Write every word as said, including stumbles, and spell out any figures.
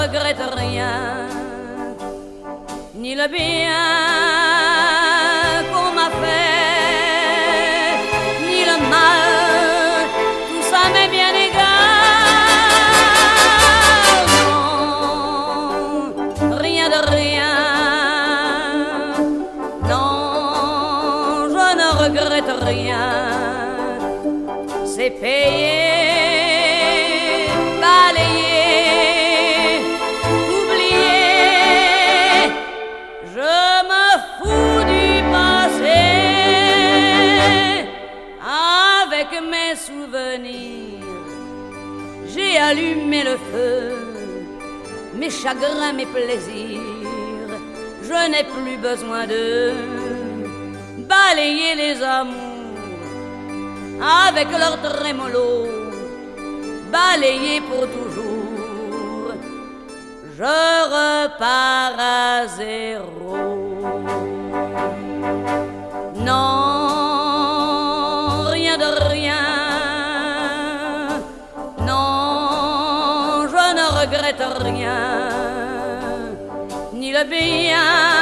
regrette rien, ni le bien qu'on m'a fait, ni le mal, tout ça m'est bien égal. Non, rien de rien, non, je ne regrette rien, c'est payé. Mes souvenirs, j'ai allumé le feu, mes chagrins, mes plaisirs, je n'ai plus besoin de balayer les amours avec leur trémolo, balayer pour toujours, je repars à zéro. Non, de rien, non, je ne regrette rien, ni le bien